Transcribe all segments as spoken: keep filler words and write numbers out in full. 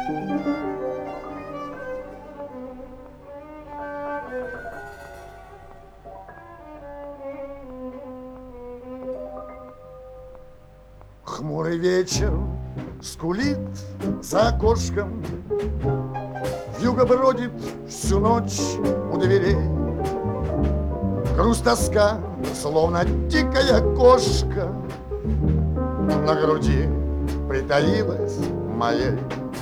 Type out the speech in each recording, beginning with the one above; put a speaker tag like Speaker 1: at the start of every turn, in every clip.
Speaker 1: Хмурый вечер скулит за окошком, вьюга бродит всю ночь у дверей. Грусть, тоска, словно дикая кошка, на груди притаилась моей.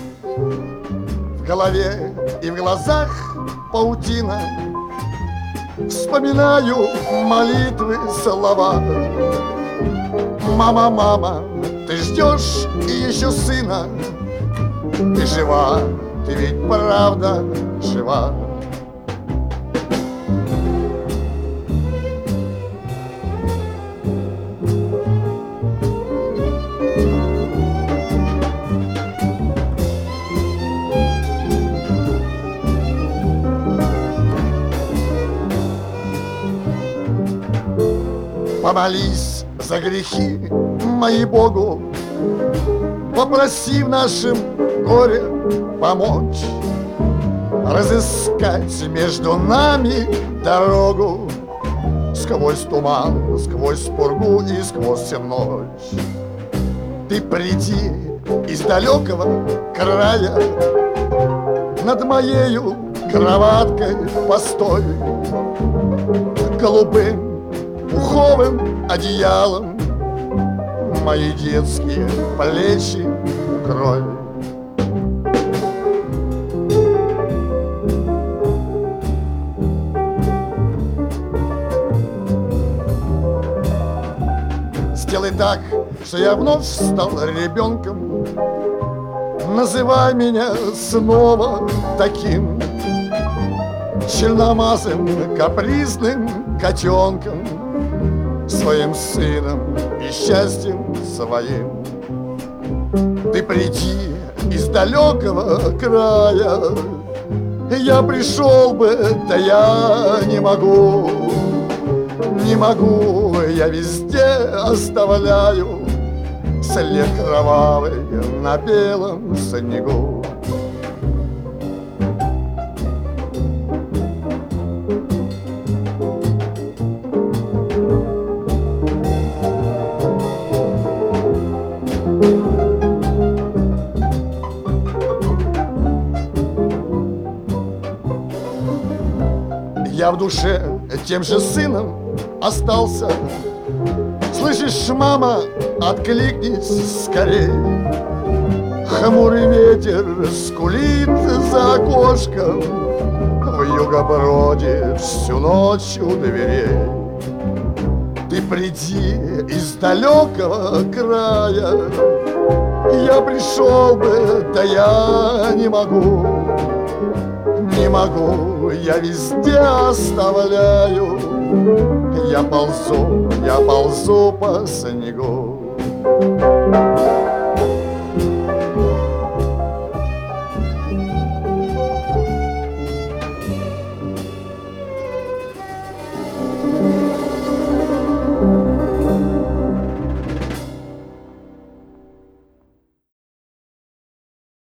Speaker 1: В голове и в глазах паутина, вспоминаю молитвы, слова. Мама, мама, ты ждешь еще сына, ты жива, ты ведь правда жива. Помолись за грехи мои Богу, попроси в нашем горе помочь, разыскать между нами дорогу сквозь туман, сквозь пургу и сквозь ночь. Ты приди из далекого края, над моею кроваткой постой, голубым пуховым одеялом мои детские плечи укрой. Сделай так, что я вновь стал ребенком, называй меня снова таким черномазым, капризным котенком, своим сыном и счастьем своим. Ты приди из далекого края, я пришел бы, да я не могу, не могу, я везде оставляю след кровавый на белом снегу. Я в душе тем же сыном остался. Слышишь, мама, откликнись скорей. Хмурый ветер скулит за окошком, вьюга бродит всю ночь у дверей. Ты приди из далекого края, я пришел бы, да я не могу, не могу, я везде оставляю, я ползу, я ползу по снегу.